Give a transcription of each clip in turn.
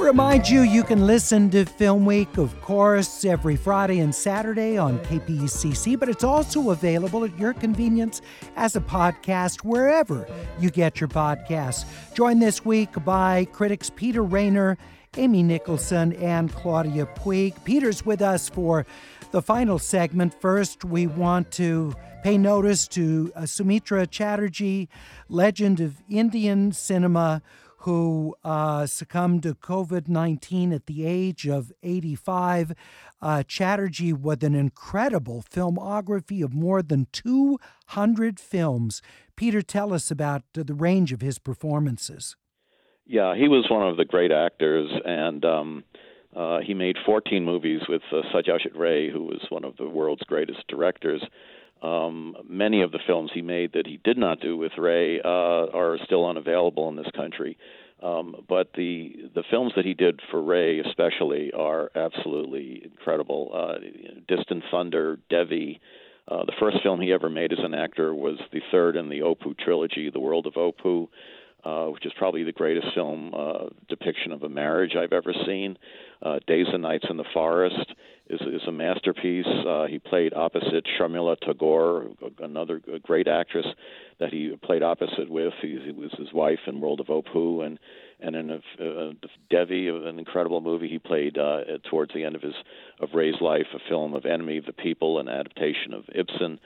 Remind you, you can listen to Film Week, of course, every Friday and Saturday on KPCC, but it's also available at your convenience as a podcast wherever you get your podcasts. Joined this week by critics Peter Rainer, Amy Nicholson, and Claudia Puig. Peter's with us for the final segment. First, we want to pay notice to Sumitra Chatterjee, legend of Indian cinema, who succumbed to COVID-19 at the age of 85. Chatterjee with an incredible filmography of more than 200 films. Peter, tell us about the range of his performances. Yeah, he was one of the great actors, and he made 14 movies with Satyajit Ray, who was one of the world's greatest directors. Many of the films he made that he did not do with Ray are still unavailable in this country. But the films that he did for Ray especially are absolutely incredible. Distant Thunder, Devi. The first film he ever made as an actor was the third in the Opu trilogy, The World of Opu, which is probably the greatest film depiction of a marriage I've ever seen. Days and Nights in the Forest is a masterpiece. He played opposite Sharmila Tagore, another great actress that he played opposite with. He was his wife in World of Opu, and in Devi, an incredible movie he played towards the end of Ray's life, a film of Enemy of the People, an adaptation of Ibsen.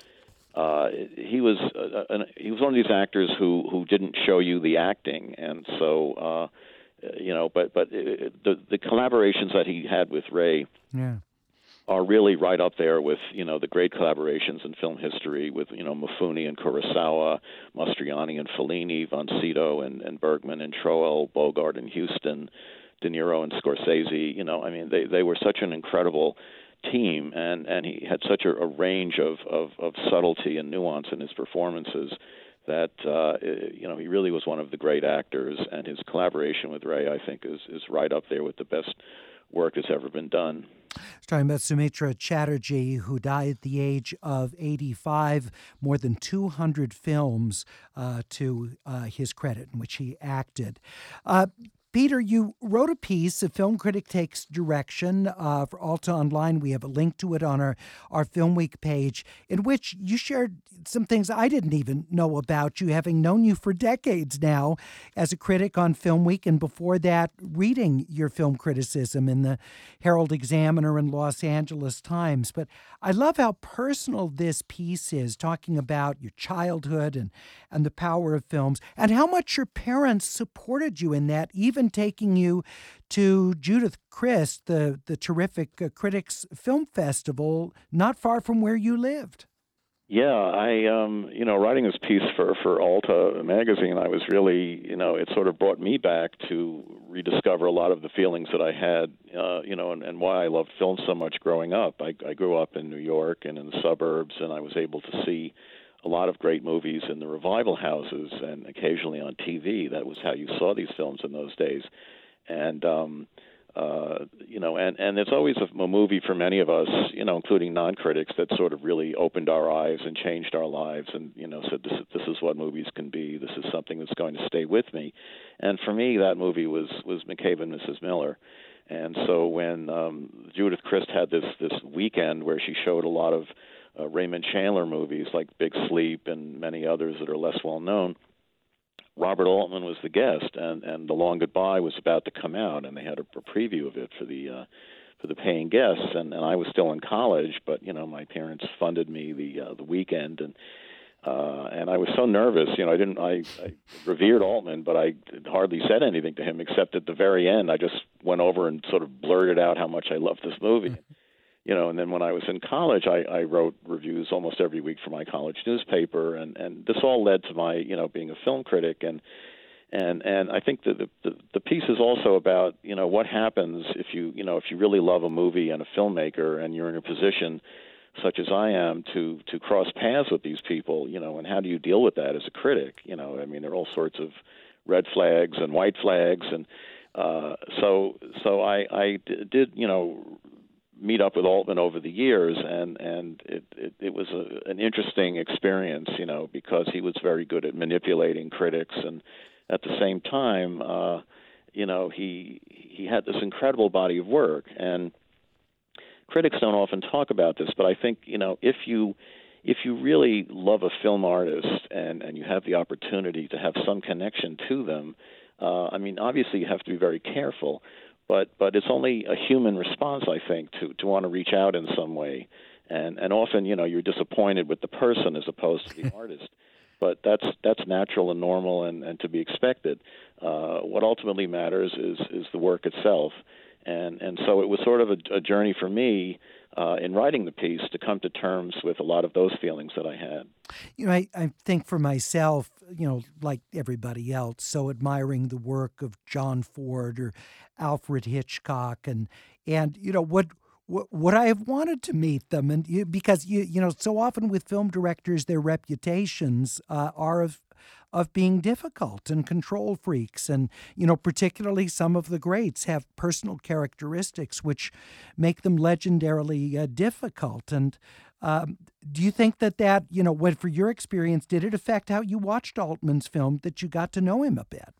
He was one of these actors who didn't show you the acting, and so but the collaborations that he had with Ray are really right up there with the great collaborations in film history with Mifune and Kurosawa, Mastroianni and Fellini, Von Sydow and Bergman and Troell, Bogart and Huston, De Niro and Scorsese. They were such an incredible team, and he had such a range of subtlety and nuance in his performances that he really was one of the great actors, and his collaboration with Ray, I think, is right up there with the best work that's ever been done. Talking about Sumitra Chatterjee, who died at the age of 85, more than 200 films to his credit in which he acted. Peter, you wrote a piece, A Film Critic Takes Direction, for Alta Online. We have a link to it on our Film Week page, in which you shared some things I didn't even know about you, having known you for decades now as a critic on Film Week, and before that, reading your film criticism in the Herald Examiner and Los Angeles Times. But I love how personal this piece is, talking about your childhood and the power of films, and how much your parents supported you in that, even taking you to Judith Crist, the terrific Critics Film Festival, not far from where you lived. Yeah, I writing this piece for Alta magazine, I was really, it sort of brought me back to rediscover a lot of the feelings that I had, and why I loved film so much growing up. I grew up in New York and in the suburbs, and I was able to see a lot of great movies in the revival houses and occasionally on TV. That was how you saw these films in those days. And, and it's always a movie for many of us, including non-critics, that sort of really opened our eyes and changed our lives and, said this is what movies can be. This is something that's going to stay with me. And for me, that movie was McCabe and Mrs. Miller. And so when Judith Crist had this weekend where she showed a lot of Raymond Chandler movies like Big Sleep and many others that are less well known, Robert Altman was the guest, and The Long Goodbye was about to come out, and they had a preview of it for the paying guests, and I was still in college, but my parents funded me the weekend, and I was so nervous. I revered Altman, but I hardly said anything to him except at the very end. I just went over and sort of blurted out how much I loved this movie. And then when I was in college, I wrote reviews almost every week for my college newspaper, and this all led to my, being a film critic, and I think that the piece is also about, what happens if you really love a movie and a filmmaker, and you're in a position such as I am to cross paths with these people, and how do you deal with that as a critic? There are all sorts of red flags and white flags, and so I did, meet up with Altman over the years, and it was an interesting experience, because he was very good at manipulating critics, and at the same time, he had this incredible body of work, and critics don't often talk about this, but I think, if you really love a film artist and you have the opportunity to have some connection to them, obviously you have to be very careful, but it's only a human response, I think, to want to reach out in some way. And often, you're disappointed with the person as opposed to the artist. But that's natural and normal and to be expected. What ultimately matters is the work itself. And so it was sort of a journey for me in writing the piece to come to terms with a lot of those feelings that I had. I think for myself, like everybody else, so admiring the work of John Ford or Alfred Hitchcock, and what I have wanted to meet them, and because so often with film directors, their reputations are of being difficult and control freaks, and particularly some of the greats have personal characteristics which make them legendarily difficult. And do you think that when, for your experience, did it affect how you watched Altman's film, that you got to know him a bit?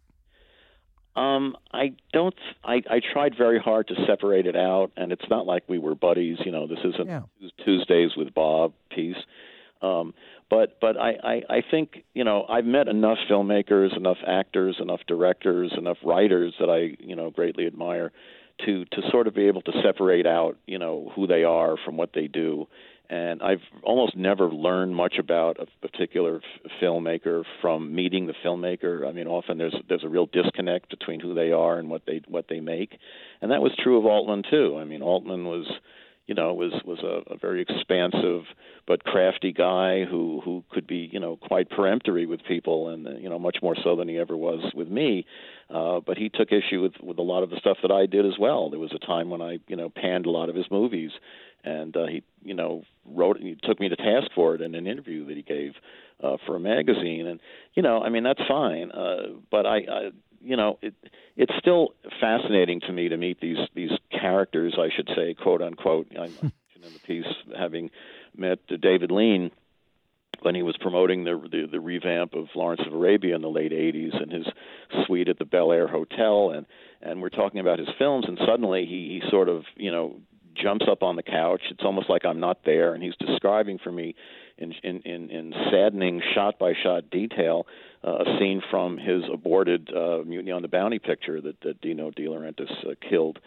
I don't. I tried very hard to separate it out, and it's not like we were buddies. This isn't Tuesdays with Bob piece. But I think I've met enough filmmakers, enough actors, enough directors, enough writers that I greatly admire to sort of be able to separate out who they are from what they do. And I've almost never learned much about a particular filmmaker from meeting the filmmaker. I mean, often there's a real disconnect between who they are and what they make, and that was true of Altman too. I mean, Altman was a very expansive but crafty guy who could be quite peremptory with people, and much more so than he ever was with me. But he took issue with a lot of the stuff that I did as well. There was a time when I panned a lot of his movies, and he took me to task for it in an interview that he gave for a magazine. And that's fine. But it's still fascinating to me to meet these characters, I should say, quote unquote. I mentioned in the piece having met David Lean when he was promoting the revamp of Lawrence of Arabia in the late 80s and his suite at the Bel Air Hotel, and we're talking about his films, and suddenly he sort of jumps up on the couch. It's almost like I'm not there, and he's describing for me in saddening shot-by-shot detail a scene from his aborted Mutiny on the Bounty picture that Dino De Laurentiis killed.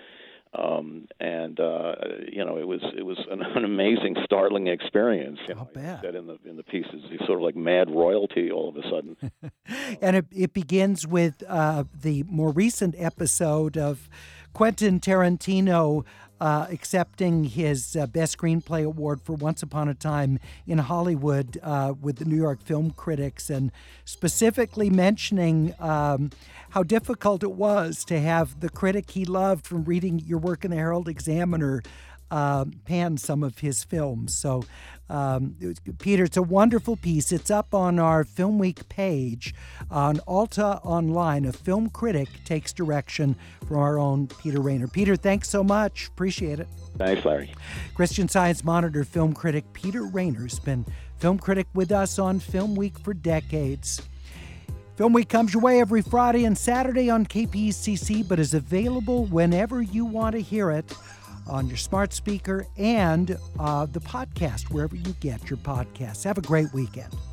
It was an amazing, startling experience. I'll bet. Said in the pieces, he's sort of like mad royalty all of a sudden. And it begins with the more recent episode of Quentin Tarantino accepting his Best Screenplay Award for Once Upon a Time in Hollywood with the New York Film Critics, and specifically mentioning how difficult it was to have the critic he loved from reading your work in the Herald Examiner pan some of his films. So, Peter, it's a wonderful piece. It's up on our Film Week page on Alta Online. A film critic takes direction from our own Peter Rainer. Peter, thanks so much. Appreciate it. Thanks, Larry. Christian Science Monitor film critic Peter Rainer has been film critic with us on Film Week for decades. Film Week comes your way every Friday and Saturday on KPCC, but is available whenever you want to hear it on your smart speaker and the podcast, wherever you get your podcasts. Have a great weekend.